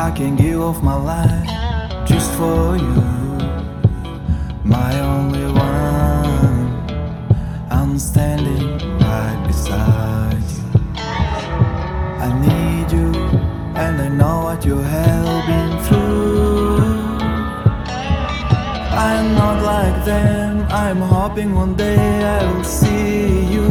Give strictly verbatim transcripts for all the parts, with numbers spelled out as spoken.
I can give of my life just for you, my only one. I'm standing right beside you. I need you, and I know what you have been through. I'm not like them, I'm hoping one day I'll see you.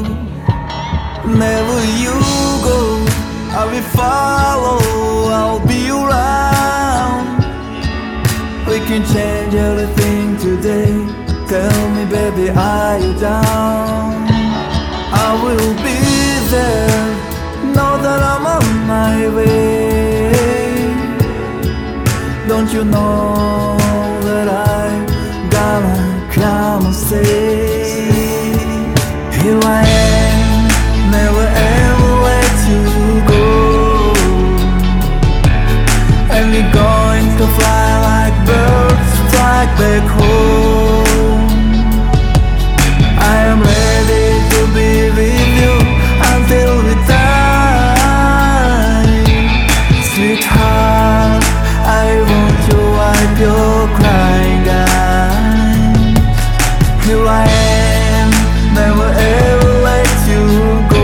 Never you go, I will follow, I'll be around. We can change everything today. Tell me baby, are you down? I will be there, know that I'm on my way. Don't you know that I'm gonna come and stay? Here I am, never ever let you go. And we're going to fly like birds, fly back home. I am ready to be with you until we die. Sweetheart, I want to wipe your crying eyes. Here I am, never ever let you go.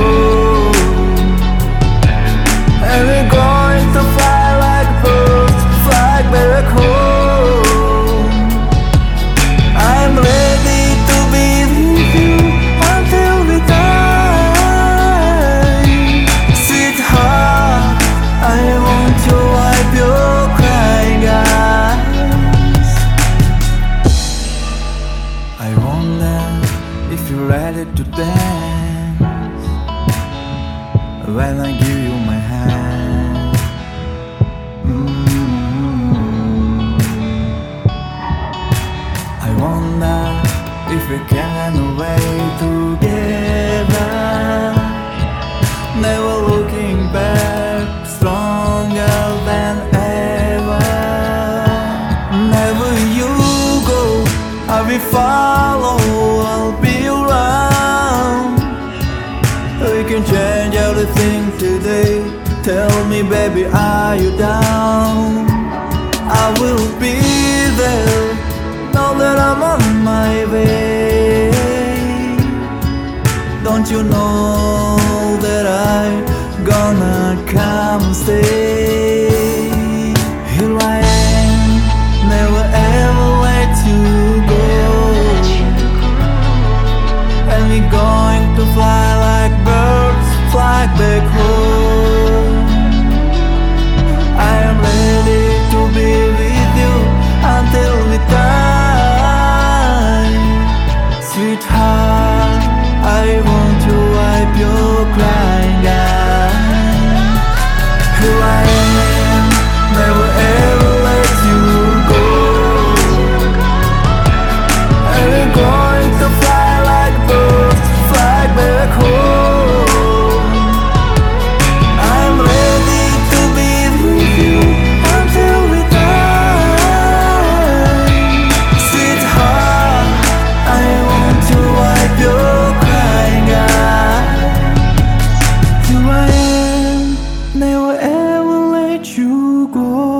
And we're going to fly like birds, fly back home. I'm ready to be with you until we die. Sweetheart, I want to wipe your crying eyes. I wonder if you're ready to dance when I give you my hand. Mm. I wonder if we can run away together, never looking back, stronger than ever. Never you go, I will follow, I'll be around. We can change everything today. Tell me baby, are you down? I will be there, know that I'm on my way. Don't you know that I'm gonna come and stay? Here I am, never ever let you go. And we're going to fly like birds, fly back home. I am ready to be with you until we die. Sweetheart, I want to wipe your crying eyes. Here I am, never ever let you go. And we're going to fly like birds, fly back home. I'm ready to be with you until we die. Sweetheart, I want to wipe your crying eyes. Here I am, never ever let you go.